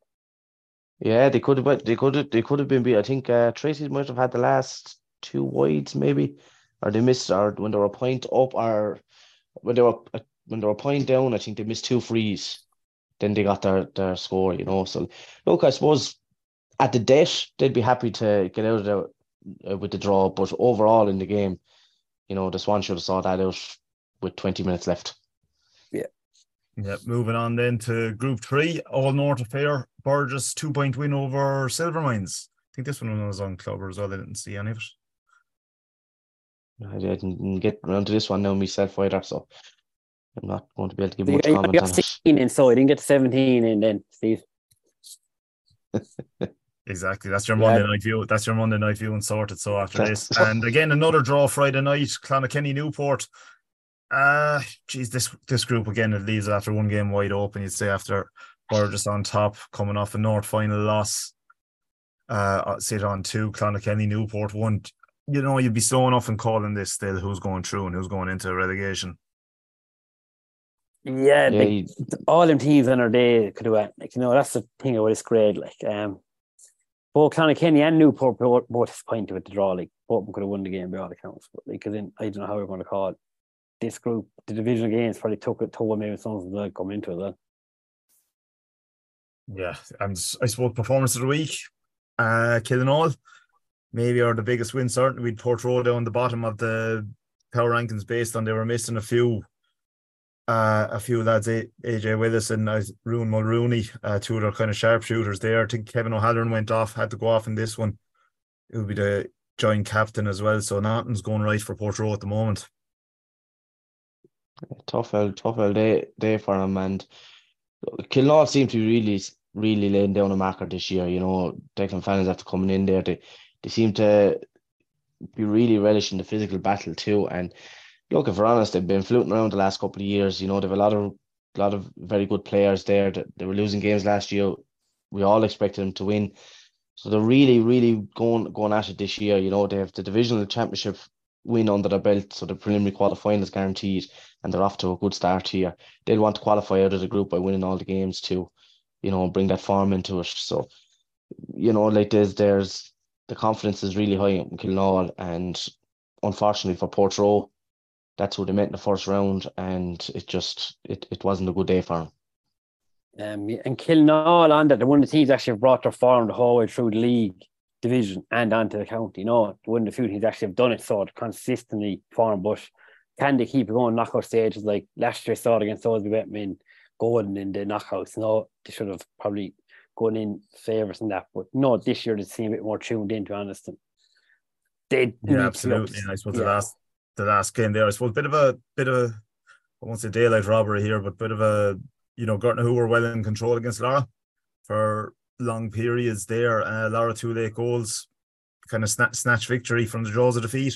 J: Yeah, they could have, they could have, they could have been beat. I think uh, Tracy might have had the last two wides, maybe, or they missed, or when they were a point up, or when they were when they were a point down, I think they missed two frees. Then they got their, their score, you know. So, look, I suppose at the debt, they'd be happy to get out of the uh, with the draw. But overall in the game, you know, the Swans should have saw that out with twenty minutes left.
I: Yeah.
H: Yeah, moving on then to Group three, All North Affair, Burgess, two-point win over Silvermines. I think this one was on Clubber as well. I didn't see any of it.
J: I didn't get around to this one now myself either, so I'm not going to be able to give
I: So
J: much
I: you
J: comment
I: got
J: on it.
I: sixteen in, so I didn't get seventeen in then, Steve.
H: Exactly. That's your
I: Yeah.
H: Monday night view. That's your Monday night view and sorted. So after
J: That's-
H: this, and again another draw Friday night, Clonakilty Newport. Uh geez, this this group again, it leaves after one game wide open. You'd say after Burgess on top, coming off a North final loss. Uh, sit on two, Clonakilty Newport one. You know, you'd be slow enough in calling this still who's going through and who's going into relegation.
I: Yeah,
J: Yeah,
I: like,
J: you-
I: all them teams on our day could do it. Like, you know, that's the thing about this grade. Like, um, both Clonakilty and Newport both, both disappointed with the draw. Like, both of them could have won the game by all accounts. But like, cause then I don't know how we're going to call it. This group, the divisional games, probably took it to maybe some of them that come into it. Then.
H: Yeah, and I suppose performance of the week, uh, Killinall, maybe are the biggest win. Certainly, we'd Portrush down the bottom of the power rankings based on they were missing a few, uh, a few lads, A J Willis and uh, Rowan Mulrooney, uh, two of their kind of sharpshooters there. I think Kevin O'Halloran went off, had to go off in this one. It would be the joint captain as well. So nothing's going right for Portrush at the moment.
J: Tough old, tough old day, day for them. And Kilnall seem to be really, really laying down a marker this year. You know, Declan fans after coming in there, they, they seem to be really relishing the physical battle too. And look, if we're honest, they've been floating around the last couple of years. You know, they've a lot of, lot of very good players there. That they were losing games last year. We all expected them to win. So they're really, really going, going at it this year. You know, they have the divisional championship win under their belt, so the preliminary quarter-final is guaranteed, and they're off to a good start here. They'll want to qualify out of the group by winning all the games too, you know, bring that form into it. So, you know, like there's, there's the confidence is really high in Kilnall, and unfortunately for Portrush, that's who they met in the first round, and it just, it, it wasn't a good day for them.
I: Um, and Kilnall on that, they're one of the teams actually have brought their form the whole way through the league division and onto the county. You know, one of the few teams actually have done it so consistently form, but can they keep it going knockout stages? Like last year, I saw it against Salisbury Wetman going in the knockouts. No, they should have probably gone in favours in that, but no, this year they seem a bit more tuned in, to be honest. And they
H: Yeah, absolutely. And I suppose yeah. the last the last game there, I suppose, bit of a bit of a, I won't say daylight robbery here, but bit of a, you know, Gartner who were well in control against Lara for long periods there. Uh, Lara two late goals, kind of snatch, snatch victory from the jaws of defeat.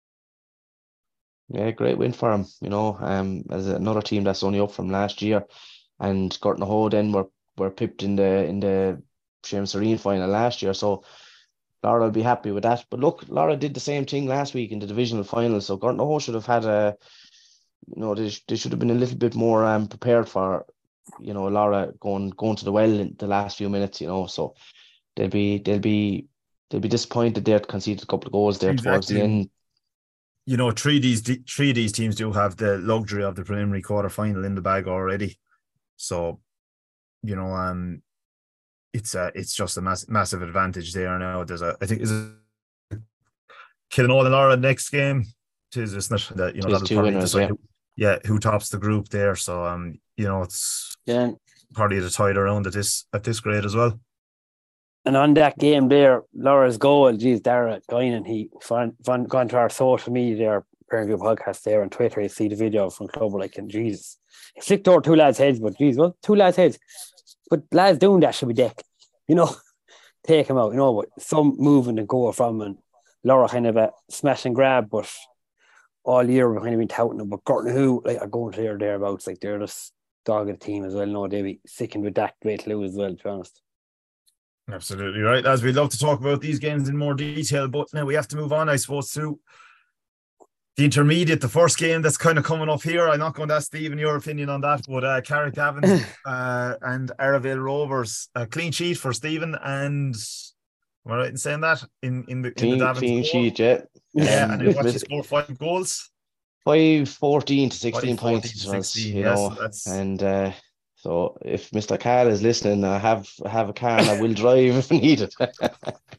J: Yeah, great win for him. You know, um, as another team that's only up from last year, and Gartner Ho then were were pipped in the in the Seamus Serene final last year. So Lara will be happy with that. But look, Lara did the same thing last week in the divisional final. So Gartner Ho should have had a, you know, they, they should have been a little bit more um prepared for, you know, Lara going going to the well in the last few minutes. You know, so they'll be they'll be they'll be disappointed they had conceded a couple of goals there exactly. towards the end.
H: You know, three of these three of these teams do have the luxury of the preliminary quarter final in the bag already. So, you know, um, it's a it's just a mass, massive advantage there now. There's a I think is it Killinall and Lara next game. It is, isn't it? That, you know, that'll
J: two winners, yeah.
H: Who, yeah, who tops the group there. So um, you know, it's
I: yeah.
H: probably the tide around at this at this grade as well.
I: And on that game there, Laura's goal, geez, Dara Guinan, he found, found, gone to our social media there, Parent View podcast there on Twitter, you see the video from Club, like, and Jesus, he flicked over two lads' heads, but geez, well, two lads' heads. But lads doing that should be decked, you know, take him out, you know, but some moving and go from, and Laura kind of a smash and grab, but all year we've kind of been touting them, but Gartner who, like, are going to their thereabouts, like, they're just dog of the team as well, no, they'll be sickened with that way to lose as well, to be honest.
H: Absolutely right. As we'd love to talk about these games in more detail, but now we have to move on, I suppose, to the intermediate, the first game that's kind of coming up here. I'm not going to ask Stephen your opinion on that, but uh, Carrick-Gavin uh, and Arravale Rovers, a clean sheet for Stephen, and am I right in saying that? In in the,
J: clean,
H: in the Davin
J: clean
H: score?
J: sheet, yeah.
H: Yeah, and what you scored five goals?
J: Five, fourteen to sixteen
H: Five,
J: points,
H: to sixteen,
J: you
H: yes,
J: know,
H: that's...
J: and uh, so if Mister Carl is listening, I have I have a car and I will drive if needed.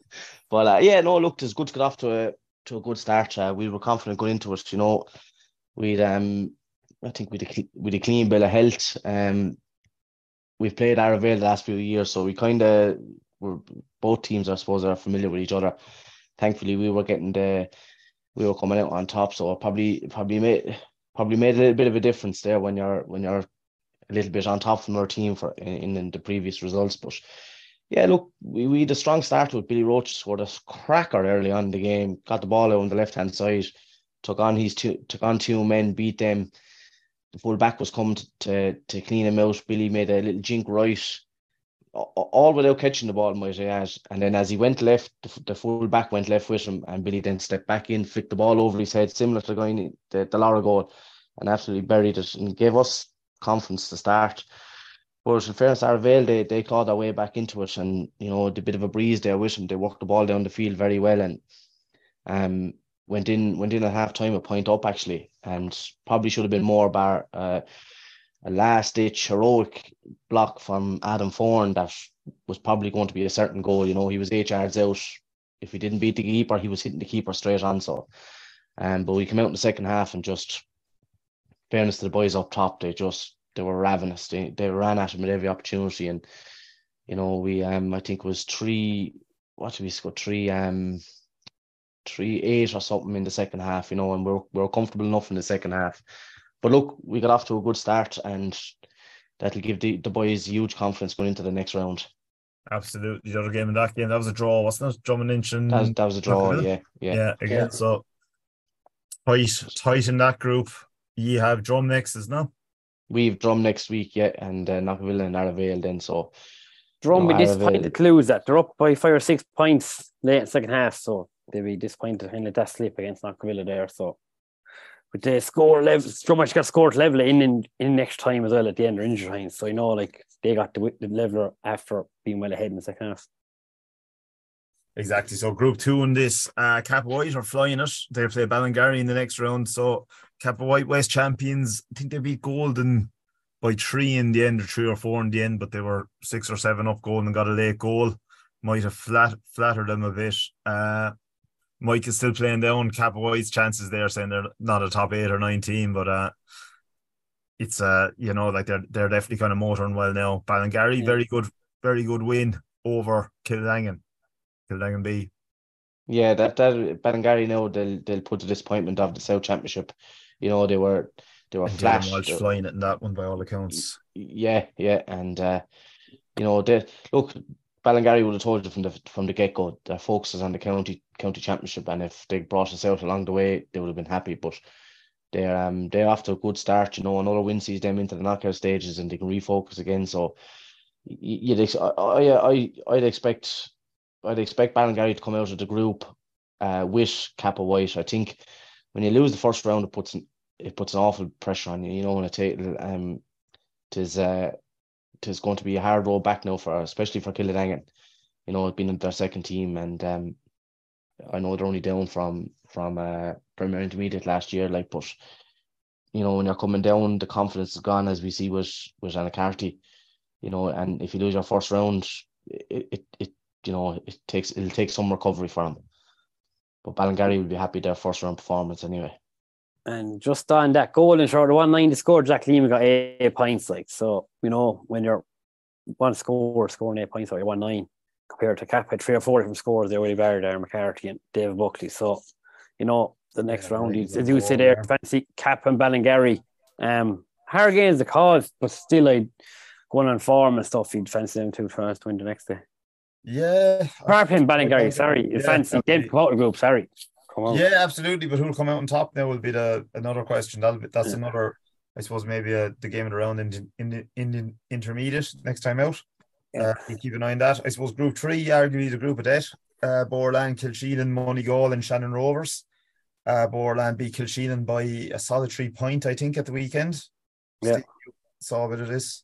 J: But uh, yeah, no, look, it's good to get off to a to a good start. Uh, we were confident going into it. You know, we'd um, I think we'd a, we'd a clean bill of health. Um, we've played Arravale the last few years, so we kind of were both teams, I suppose, are familiar with each other. Thankfully, we were getting the we were coming out on top, so it probably probably made probably made a little bit of a difference there when you're when you're a little bit on top from our team for in, in the previous results. But yeah, look, we, we had a strong start with Billy Roach, scored a cracker early on in the game, got the ball out on the left hand side, took on his two took on two men, beat them. The full back was coming to, to to clean him out. Billy made a little jink right, all without catching the ball, might I add. And then as he went left, the, the full back went left with him, and Billy then stepped back in, flicked the ball over his head, similar to the guy in the, the Lara goal, and absolutely buried it and gave us confidence to start. But in fairness, Arravale, they, they clawed their way back into it, and you know, the bit of a breeze there with them. They worked the ball down the field very well, and um went in went in at half time a point up actually, and probably should have been more, bar uh, a last ditch heroic block from Adam Foran that was probably going to be a certain goal. You know, he was eight yards out. If he didn't beat the keeper, he was hitting the keeper straight on. So, um, but we came out in the second half and just, fairness to the boys up top, they just they were ravenous. They they ran at him at every opportunity, and you know we um I think it was three what did we score three um three eight or something in the second half. You know, and we're we're comfortable enough in the second half. But look, we got off to a good start, and that'll give the, the boys huge confidence going into the next round.
H: Absolutely. The other game in that game, that was a draw, wasn't it? Drummond Inch and
J: that was, that was a draw, yeah, yeah.
H: Yeah, again. Yeah. So tight, tight in that group. You have Drum next, isn't it?
J: We've Drum next week, yeah, and uh, Knockville and Arravale then. So
I: Drum be disappointed to lose that. They're up by five or six points late in the second half, so they'll be disappointed to let that slip against Knockville there. So but they score level, Drum actually got scored level in, in in next time as well at the end of injury time. So you know, like they got the, the leveler after being well ahead in the second half.
H: Exactly. So Group Two in this, uh, Kappa White are flying it. They play Ballingarry in the next round. So Kappa White West champions. I think they beat Golden by three in the end, or three or four in the end, but they were six or seven up. Golden got a late goal. Might have flat flattered them a bit. Uh, Mike is still playing down Kappa White's chances there, saying they're not a top eight or nine team, but uh, it's uh, you know, like they're they're definitely kind of motoring well now. Ballingarry, yeah. very good, very good win over Kildangan. Kildangan B.
J: Yeah, that that Ballingarry now they'll they'll put the disappointment of the South Championship. You know, they were they were flashed.
H: Walsh flying it in that one by all accounts.
J: Yeah, yeah, and uh, you know, they look. Ballingarry would have told you from the from the get go their focus is on the county county championship, and if they brought us out along the way, they would have been happy. But they're um they're off to a good start. You know, another win sees them into the knockout stages, and they can refocus again. So you'd ex- I I I'd expect I'd expect Ballingarry to come out of the group uh with Kappa White. I think when you lose the first round, it puts it puts an awful pressure on you. You know, when it take um it is uh. It's going to be a hard road back now for, especially for Kildangan. You know, it's been their second team, and um, I know they're only down from from uh, Premier Intermediate last year. Like, but you know, when you're coming down, the confidence is gone, as we see with with Anacarty. You know, and if you lose your first round, it it, it you know it takes it'll take some recovery for them. But Ballingarry will be happy with their first round performance anyway.
I: And just on that goal in short, the one nine to score, Jack Lehman got eight points. Like, so, you know, when you're one score, scoring eight points, or you're one nine, compared to Cap had three or four different scores, they really barred there, McCarthy and David Buckley. So, you know, the next yeah, round, you, as you say there, there, fancy Cap and Ballingarry. Um, hard games the cause, but still, like, going on form and stuff, you'd fancy them two tries to win the next day.
H: Yeah.
I: Apart from Ballingarry, sorry, you yeah, fancy them to come out of the group, sorry.
H: Yeah, absolutely. But who'll come out on top now will be the another question. That'll be, that's yeah. another, I suppose, maybe a, the game of the round in in the in the intermediate next time out. Yeah. Uh, you keep an eye on that. I suppose Group Three, arguably the group of death. Uh, Borland, Kilsheelan, Moneygall, and Shannon Rovers. Uh, Borland beat Kilsheelan by a solid three point, I think, at the weekend.
J: Yeah,
H: saw what it is.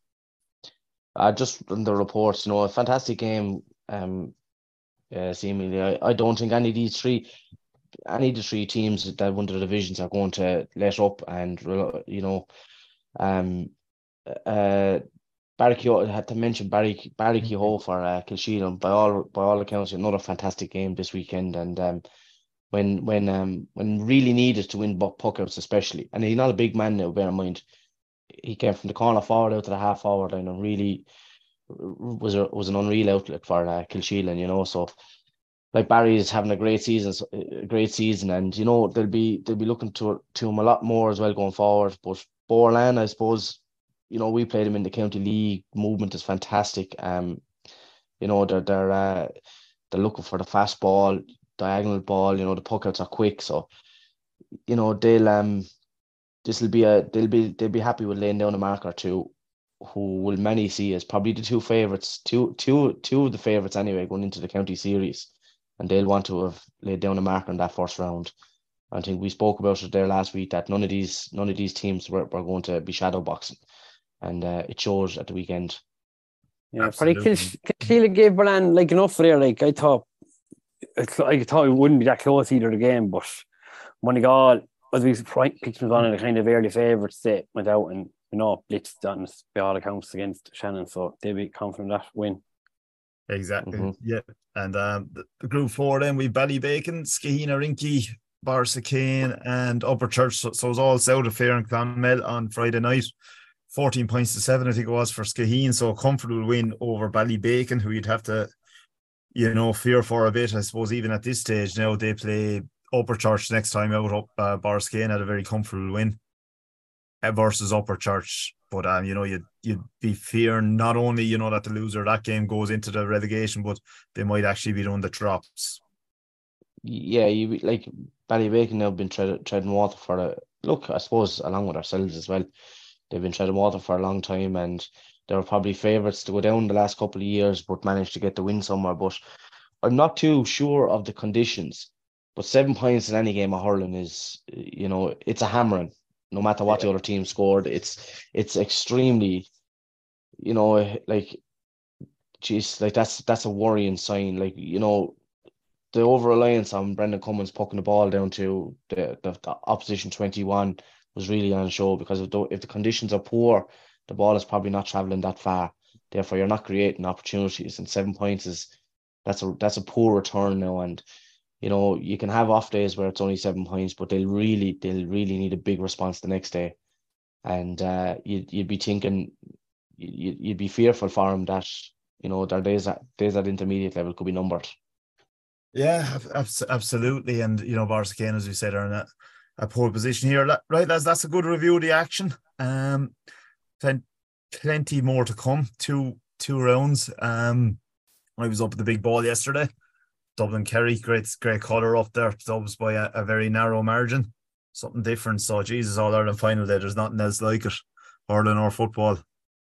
J: Uh, just on the reports, you know, a fantastic game. Um, uh, seemingly, I, I don't think any of these three. Any of the three teams that won the divisions are going to let up, and you know, um, uh, Barry Keogh, I had to mention Barry Barry Keogh for uh, Kilsheelan. By all by all accounts, another fantastic game this weekend. And um, when when um when really needed to win puckouts, especially, and he's not a big man now. Bear in mind, he came from the corner forward out to the half forward line, and really was a, was an unreal outlet for uh, Kilsheelan. You know, so like Barry is having a great season, a great season, and you know they'll be they'll be looking to to him a lot more as well going forward. But Borland, I suppose. You know, we played them in the county league. Movement is fantastic. Um, you know, they're they're uh, they're looking for the fast ball, diagonal ball. You know, the puckouts are quick, so you know they'll um this will be a they'll be they'll be happy with laying down a mark or two. Who will many see as probably the two favourites, two two two of the favourites anyway, going into the county series, and they'll want to have laid down a mark in that first round. I think we spoke about it there last week that none of these none of these teams were, were going to be shadow boxing. And uh, it shows at the weekend.
I: Yeah, probably Kilsheelan gave Borland like enough there. Like I thought, I thought it wouldn't be that close either the game, but when he got as we picked them on in the kind of early favourites, they went out and you know blitzed on by all accounts against Shannon, so they'll be confident that win.
H: Exactly. Mm-hmm. Yeah, and um, the, the group four then we Ballybacon, Skehina, Rinky, Barsakane, and Upper Church. So, so it was all south of Fair and Clonmel on Friday night. fourteen points to seven, I think it was, for Skeheen. So a comfortable win over Ballybacon, who you'd have to, you know, fear for a bit, I suppose, even at this stage. Now they play Upper Church next time out. Up uh, Barsakane had a very comfortable win versus Upper Church. But, um, you know, you'd, you'd be fearing not only, you know, that the loser of that game goes into the relegation, but they might actually be the one that drops.
J: Yeah, you like Ballybacon now have been tread, treading water for a look, I suppose, along with ourselves as well. They've been treading water for a long time, and they were probably favourites to go down the last couple of years, but managed to get the win somewhere. But I'm not too sure of the conditions. But seven points in any game of hurling is, you know, it's a hammering. No matter what yeah. the other team scored, it's it's extremely, you know, like, geez, like that's that's a worrying sign. Like, you know, the over reliance on Brendan Cummins pucking the ball down to the the, the opposition twenty-one. Was really on show because if the, if the conditions are poor, the ball is probably not travelling that far. Therefore, you're not creating opportunities. And seven points is that's a that's a poor return now. And you know you can have off days where it's only seven points, but they'll really they'll really need a big response the next day. And uh, you'd you'd be thinking you'd you'd be fearful for them that you know their days at days at intermediate level could be numbered.
H: Yeah, absolutely. And you know Barsakane, as we said, are in that. A poor position here, right? That's that's a good review of the action. Um, plenty more to come. Two two rounds. Um, I was up at the big ball yesterday. Dublin Kerry, great great colour up there. Dubs by a, a very narrow margin. Something different. So Jesus, All Ireland final day. There's nothing else like it. Hurling or football.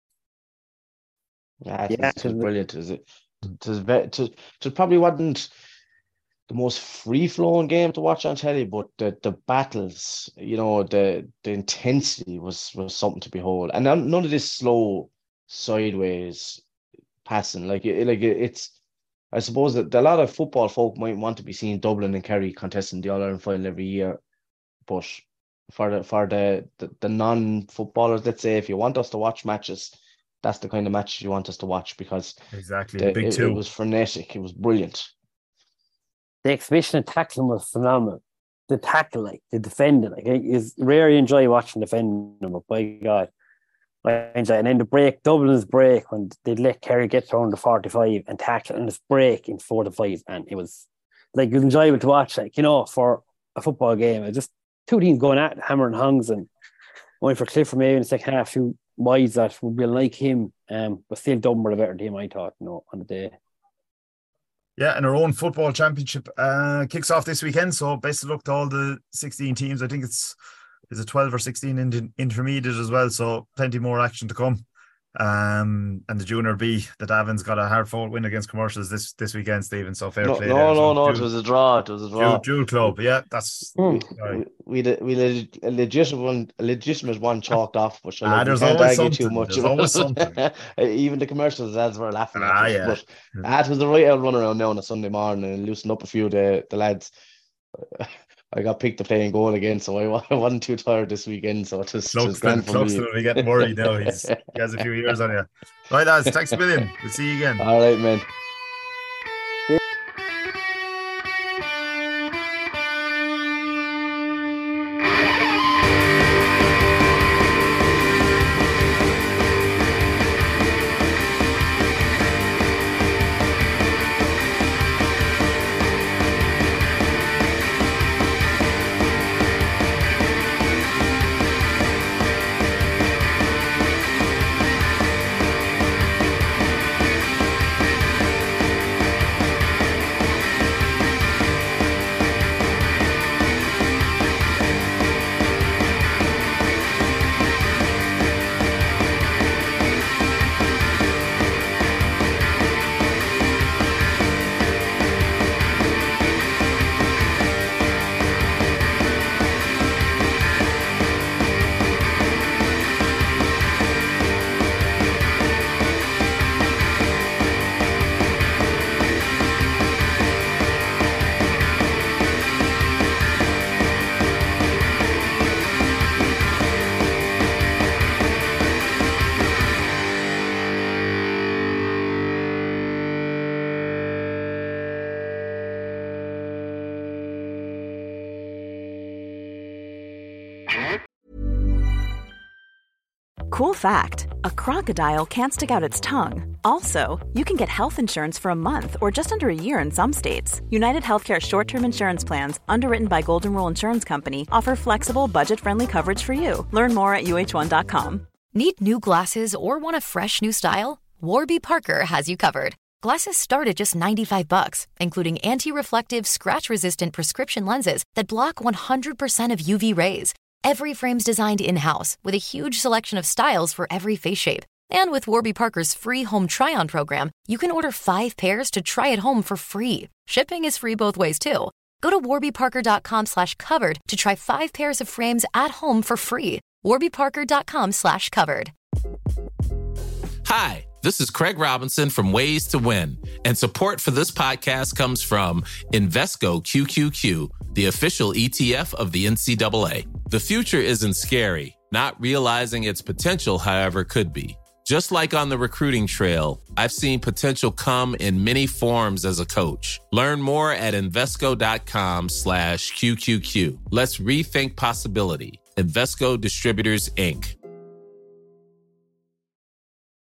J: Yeah, it yeah. was brilliant. Is it? It was, it was, it probably wasn't the most free-flowing game to watch on telly, but the, the battles, you know, the the intensity was was something to behold, and none, none of this slow sideways passing. Like it, like it, it's, I suppose that a lot of football folk might want to be seeing Dublin and Kerry contesting the All Ireland final every year, but for the for the the, the non-footballers, let's say, if you want us to watch matches, that's the kind of matches you want us to watch because
H: exactly
J: the,
H: big
J: it,
H: two.
J: It was frenetic. It was brilliant.
I: The exhibition of tackling was phenomenal. The tackle, like the defending, like is rarely enjoy watching defending, but by God, I enjoy. And then the break, Dublin's break when they'd let Kerry get around the forty-five and tackle, and this break in forty-five, and it was like it was enjoyable to watch. Like you know, for a football game, it just two teams going at it, hammer and hungs, and only for Clifford maybe in the second half, few wides that would be like him, um, but still Dublin were the better team, I thought, you know, on the day.
H: Yeah, and our own football championship uh, kicks off this weekend. So best of luck to all the sixteen teams. I think it's is it twelve or sixteen in intermediate as well. So plenty more action to come. Um, and the Junior B, the Davins got a hard fought win against Commercials this this weekend, Stephen. So fair
J: no,
H: play.
J: No,
H: there.
J: no,
H: so
J: no.
H: Jewel,
J: it was a draw. It was a draw.
H: Jewel Club. Yeah, that's
J: mm. we we we a legitimate one, a legitimate one chalked off. But
H: ah,
J: like,
H: there's
J: can't
H: always
J: argue
H: something.
J: too much.
H: There's always something.
J: Even the Commercials ads were laughing.
H: Ah,
J: at
H: yeah.
J: But that was the right out run around now on a Sunday morning and loosen up a few of the the lads. I got picked to play in goal again, so I, I wasn't too tired this weekend. So it was,
H: Cluxton,
J: grand for
H: Cluxton
J: me.
H: will be getting worried now. He's, he has a few years on you. Right, lads. Thanks a million. We'll see you again.
J: All right, man.
L: Cool fact, a crocodile can't stick out its tongue. Also, you can get health insurance for a month or just under a year in some states. United Healthcare short-term insurance plans, underwritten by Golden Rule Insurance Company, offer flexible, budget-friendly coverage for you. Learn more at U H one dot com.
M: Need new glasses or want a fresh new style? Warby Parker has you covered. Glasses start at just ninety-five bucks, including anti-reflective, scratch-resistant prescription lenses that block one hundred percent of U V rays. Every frame's designed in-house with a huge selection of styles for every face shape. And with Warby Parker's free home try-on program, you can order five pairs to try at home for free. Shipping is free both ways, too. Go to warbyparker.com slash covered to try five pairs of frames at home for free. warbyparker.com slash covered.
N: Hi, this is Craig Robinson from Ways to Win, and support for this podcast comes from Invesco Q Q Q, the official E T F of the N C double A. The future isn't scary. Not realizing its potential, however, could be. Just like on the recruiting trail, I've seen potential come in many forms as a coach. Learn more at Invesco.com slash QQQ. Let's rethink possibility. Invesco Distributors, Incorporated.